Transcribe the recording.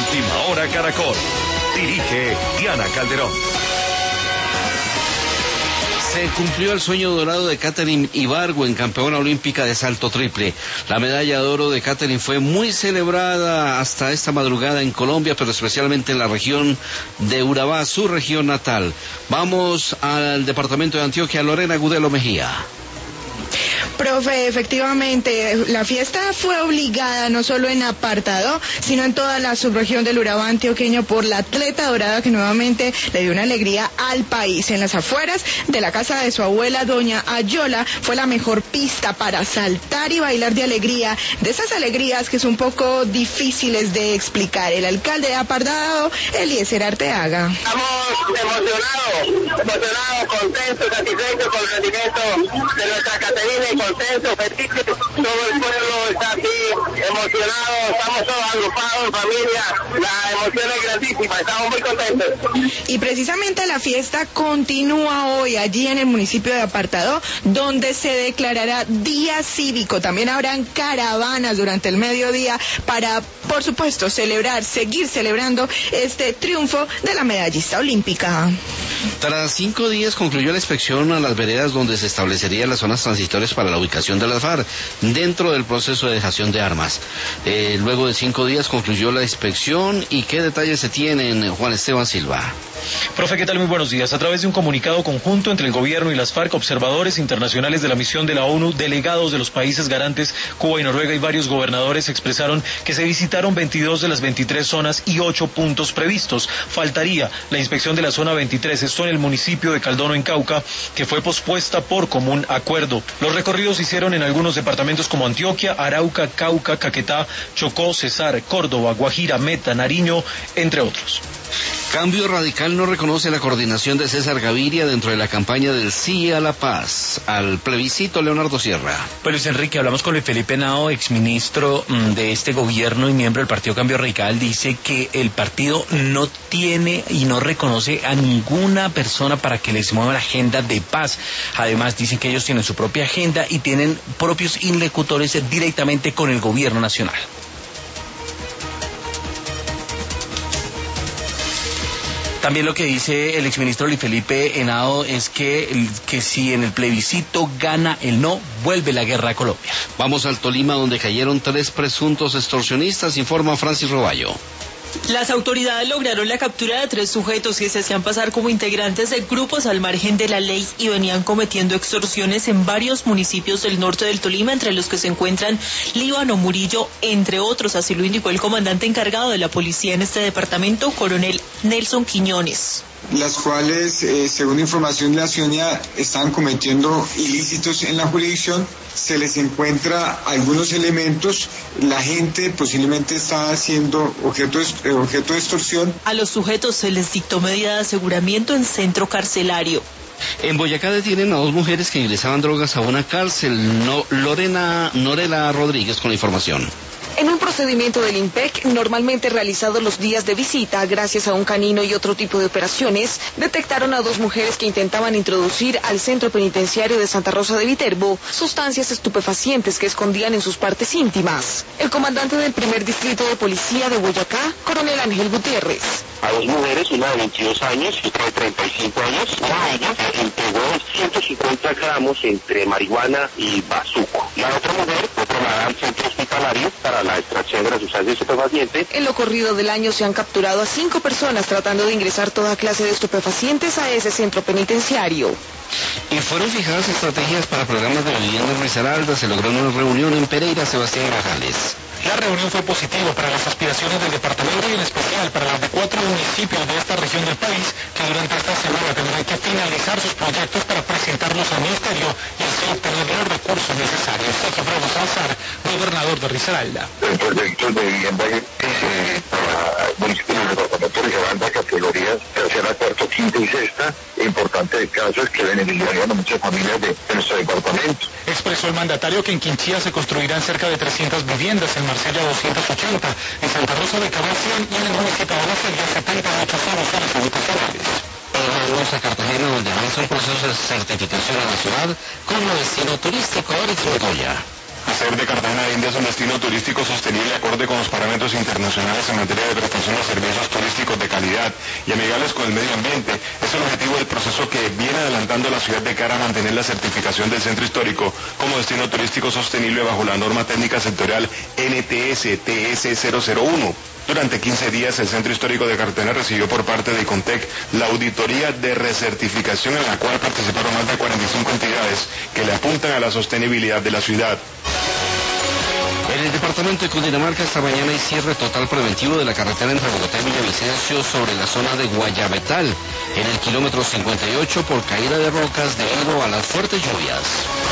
Última Hora Caracol. Dirige Diana Calderón. Se cumplió el sueño dorado de Katherine Ibargüen, campeona olímpica de salto triple. La medalla de oro de Katherine fue muy celebrada hasta esta madrugada en Colombia, pero especialmente en la región de Urabá, su región natal. Vamos al departamento de Antioquia, Lorena Gudelo Mejía. Profe, efectivamente, la fiesta fue obligada no solo en Apartadó, sino en toda la subregión del Urabá antioqueño por la atleta dorada que nuevamente le dio una alegría al país. En las afueras de la casa de su abuela, doña Ayola, fue la mejor pista para saltar y bailar de alegría, de esas alegrías que son un poco difíciles de explicar. El alcalde de Apartadó, Eliezer Arteaga. Estamos emocionados, contentos, satisfechos con el rendimiento de nuestra Caterina y contentos, felices. Todo el pueblo está aquí emocionado, estamos todos agrupados en familia, la emoción es grandísima, estamos muy contentos. Y precisamente la fiesta continúa hoy allí en el municipio de Apartadó, donde se declarará día cívico. También habrán caravanas durante el mediodía para, por supuesto, seguir celebrando este triunfo de la medallista olímpica. Tras 5 días concluyó la inspección a las veredas donde se establecerían las zonas transitorias para la ubicación de las FARC dentro del proceso de dejación de armas. Luego de 5 días concluyó la inspección. ¿Y qué detalles se tienen, Juan Esteban Silva? Profe, ¿qué tal? Muy buenos días. A través de un comunicado conjunto entre el gobierno y las FARC, observadores internacionales de la misión de la ONU, delegados de los países garantes, Cuba y Noruega, y varios gobernadores expresaron que se visitaron 22 de las 23 zonas y 8 puntos previstos. Faltaría la inspección de la zona 23, esto en el municipio de Caldono, en Cauca, que fue pospuesta por común acuerdo. Los recorridos se hicieron en algunos departamentos como Antioquia, Arauca, Cauca, Caquetá, Chocó, Cesar, Córdoba, Guajira, Meta, Nariño, entre otros. Cambio Radical no reconoce la coordinación de César Gaviria dentro de la campaña del Sí a la Paz al plebiscito. Leonardo Sierra. Pues Luis Enrique, hablamos con Luis Felipe Henao, exministro de este gobierno y miembro del partido Cambio Radical. Dice que el partido no tiene y no reconoce a ninguna persona para que les mueva la agenda de paz. Además, dicen que ellos tienen su propia agenda y tienen propios interlocutores directamente con el gobierno nacional. También lo que dice el exministro Luis Felipe Henao es que si en el plebiscito gana el no, vuelve la guerra a Colombia. Vamos al Tolima, donde cayeron 3 presuntos extorsionistas, informa Francis Roballo. Las autoridades lograron la captura de 3 sujetos que se hacían pasar como integrantes de grupos al margen de la ley y venían cometiendo extorsiones en varios municipios del norte del Tolima, entre los que se encuentran Líbano, Murillo, entre otros. Así lo indicó el comandante encargado de la policía en este departamento, coronel Nelson Quiñones. Las cuales, según información de la ciudadanía, están cometiendo ilícitos en la jurisdicción. Se les encuentra algunos elementos, la gente posiblemente está siendo objeto de extorsión. A los sujetos se les dictó medida de aseguramiento en centro carcelario. En Boyacá detienen a 2 mujeres que ingresaban drogas a una cárcel. Norela Rodríguez con la información. En un procedimiento del INPEC, normalmente realizado los días de visita, gracias a un canino y otro tipo de operaciones, detectaron a 2 mujeres que intentaban introducir al centro penitenciario de Santa Rosa de Viterbo sustancias estupefacientes que escondían en sus partes íntimas. El comandante del primer distrito de policía de Boyacá, coronel Ángel Gutiérrez. A 2 mujeres, una de 22 años y otra de 35 años, una de ellas entregó 150 gramos entre marihuana y bazuco. La otra mujer fue trasladada al centro hospitalario para la extracción de la sustancia estupefaciente. En lo corrido del año se han capturado a 5 personas tratando de ingresar toda clase de estupefacientes a ese centro penitenciario. Y fueron fijadas estrategias para programas de vivienda en Risaralda. Se logró una reunión en Pereira, Sebastián Grajales. La reunión fue positiva para las aspiraciones del departamento y en especial para las de 4 municipios de esta región del país que durante esta semana tendrán que finalizar sus proyectos para presentarlos al ministerio y así obtener los recursos necesarios. Sergio Alfredo Salazar, gobernador de Risaralda. El proyecto de vivienda para municipios del departamento de Risaralda, categorías tercera, cuarta, quinta y sexta, importante de casos que beneficiarían a muchas familias de nuestro departamento. Expresó el mandatario que en Quinchía se construirán cerca de 300 viviendas, en Marsella 280, en Santa Rosa de Cabal 100 y en el municipio de La Feria 78 soluciones habitacionales. Vamos a Cartagena, donde avanza un proceso de certificación a la ciudad como destino turístico. Alex Montoya. hacer de Cartagena de Indias un destino turístico sostenible acorde con los parámetros internacionales en materia de prestación de servicios turísticos de calidad y amigables con el medio ambiente. Es el objetivo del proceso que viene adelantando la ciudad de cara a mantener la certificación del centro histórico como destino turístico sostenible bajo la norma técnica sectorial NTS-TS001. Durante 15 días, el Centro Histórico de Cartagena recibió por parte de ICONTEC la auditoría de recertificación en la cual participaron más de 45 entidades que le apuntan a la sostenibilidad de la ciudad. En el departamento de Cundinamarca esta mañana hay cierre total preventivo de la carretera entre Bogotá y Villavicencio sobre la zona de Guayabetal, en el kilómetro 58 por caída de rocas debido a las fuertes lluvias.